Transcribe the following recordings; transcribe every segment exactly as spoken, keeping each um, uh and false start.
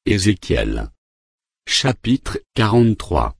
Ézéchiel. Chapitre quarante-trois.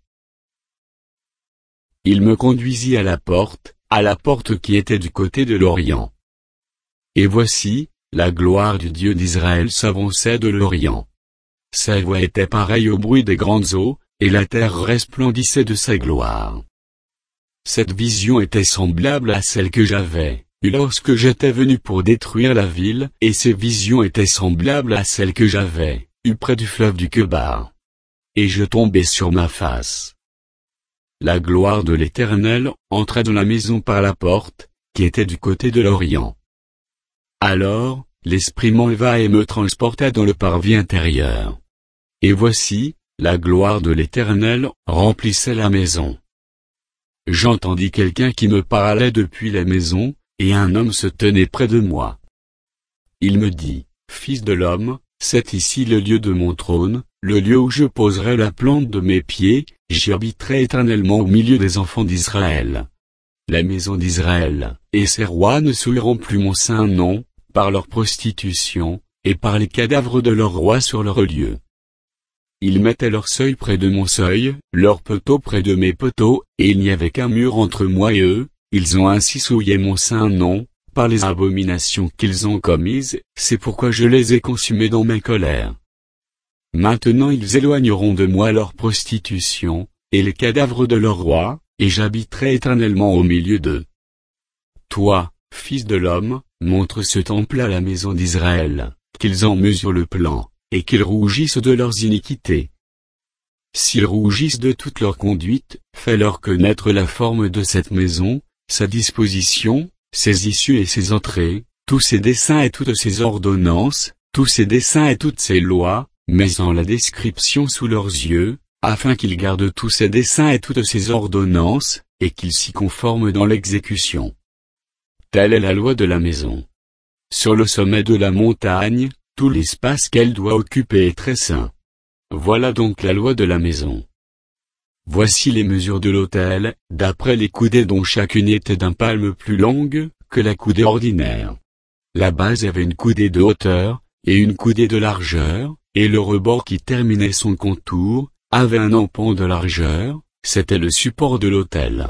Il me conduisit à la porte, à la porte qui était du côté de l'Orient. Et voici, la gloire du Dieu d'Israël s'avançait de l'Orient. Sa voix était pareille au bruit des grandes eaux, et la terre resplendissait de sa gloire. Cette vision était semblable à celle que j'avais eue lorsque j'étais venu pour détruire la ville, et ces visions étaient semblables à celles que j'avais eues près du fleuve du Kébar. Et je tombai sur ma face. La gloire de l'Éternel entra dans la maison par la porte, qui était du côté de l'Orient. Alors, l'Esprit m'enleva et me transporta dans le parvis intérieur. Et voici, la gloire de l'Éternel remplissait la maison. J'entendis quelqu'un qui me parlait depuis la maison, et un homme se tenait près de moi. Il me dit, « Fils de l'homme, c'est ici le lieu de mon trône, le lieu où je poserai la plante de mes pieds, j'y habiterai éternellement au milieu des enfants d'Israël. La maison d'Israël et ses rois ne souilleront plus mon saint nom, par leur prostitution, et par les cadavres de leurs rois sur leurs lieux. Ils mettaient leur seuil près de mon seuil, leurs poteaux près de mes poteaux, et il n'y avait qu'un mur entre moi et eux, ils ont ainsi souillé mon saint nom, par les abominations qu'ils ont commises, c'est pourquoi je les ai consumés dans ma colère. Maintenant ils éloigneront de moi leur prostitution, et les cadavres de leurs rois, et j'habiterai éternellement au milieu d'eux. Toi, fils de l'homme, montre ce temple à la maison d'Israël, qu'ils en mesurent le plan, et qu'ils rougissent de leurs iniquités. S'ils rougissent de toute leur conduite, fais-leur connaître la forme de cette maison, sa disposition, ses issues et ses entrées, tous ses desseins et toutes ses ordonnances, tous ses desseins et toutes ses lois, mais en la description sous leurs yeux, afin qu'ils gardent tous ses desseins et toutes ses ordonnances, et qu'ils s'y conforment dans l'exécution. Telle est la loi de la maison. Sur le sommet de la montagne, tout l'espace qu'elle doit occuper est très saint. Voilà donc la loi de la maison. Voici les mesures de l'autel, d'après les coudées dont chacune était d'un palme plus longue que la coudée ordinaire. La base avait une coudée de hauteur, et une coudée de largeur, et le rebord qui terminait son contour, avait un empan de largeur, c'était le support de l'autel.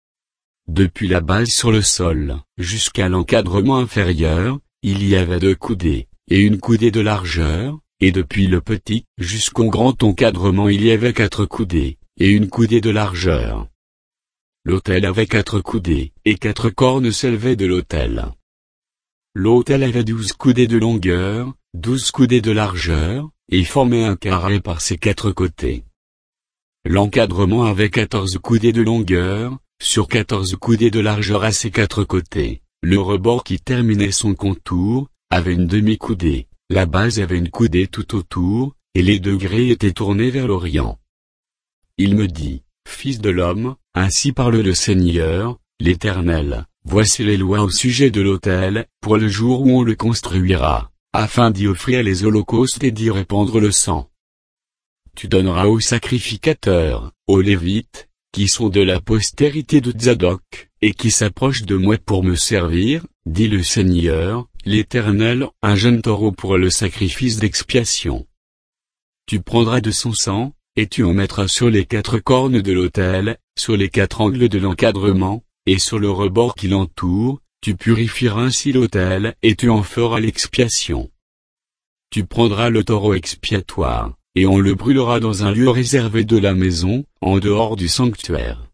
Depuis la base sur le sol, jusqu'à l'encadrement inférieur, il y avait deux coudées, et une coudée de largeur, et depuis le petit jusqu'au grand encadrement il y avait quatre coudées, et une coudée de largeur. L'autel avait quatre coudées, et quatre cornes s'élevaient de l'autel. L'autel avait douze coudées de longueur, douze coudées de largeur, et formait un carré par ses quatre côtés. L'encadrement avait quatorze coudées de longueur, sur quatorze coudées de largeur à ses quatre côtés. Le rebord qui terminait son contour avait une demi-coudée, la base avait une coudée tout autour, et les degrés étaient tournés vers l'Orient. Il me dit, « Fils de l'homme, ainsi parle le Seigneur, l'Éternel, voici les lois au sujet de l'autel, pour le jour où on le construira, afin d'y offrir les holocaustes et d'y répandre le sang. Tu donneras aux sacrificateurs, aux Lévites, qui sont de la postérité de Tsadok, et qui s'approchent de moi pour me servir, dit le Seigneur, l'Éternel, un jeune taureau pour le sacrifice d'expiation. Tu prendras de son sang, et tu en mettras sur les quatre cornes de l'autel, sur les quatre angles de l'encadrement, et sur le rebord qui l'entoure, tu purifieras ainsi l'autel, et tu en feras l'expiation. Tu prendras le taureau expiatoire, et on le brûlera dans un lieu réservé de la maison, en dehors du sanctuaire.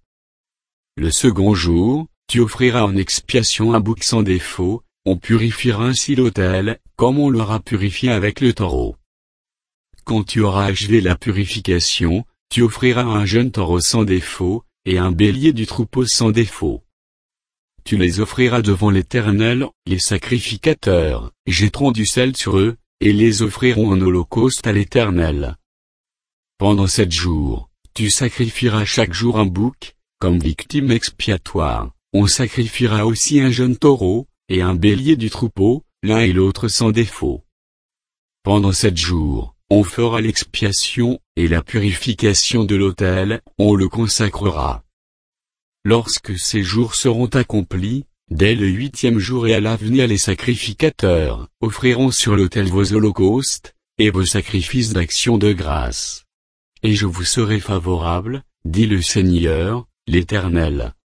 Le second jour, tu offriras en expiation un bouc sans défaut, on purifiera ainsi l'autel, comme on l'aura purifié avec le taureau. Quand tu auras achevé la purification, tu offriras un jeune taureau sans défaut, et un bélier du troupeau sans défaut. Tu les offriras devant l'Éternel, les sacrificateurs jetteront du sel sur eux, et les offriront en holocauste à l'Éternel. Pendant sept jours, tu sacrifieras chaque jour un bouc, comme victime expiatoire, on sacrifiera aussi un jeune taureau, et un bélier du troupeau, l'un et l'autre sans défaut. Pendant sept jours, on fera l'expiation, et la purification de l'autel, on le consacrera. Lorsque ces jours seront accomplis, dès le huitième jour et à l'avenir les sacrificateurs offriront sur l'autel vos holocaustes, et vos sacrifices d'action de grâce. Et je vous serai favorable, dit le Seigneur, l'Éternel.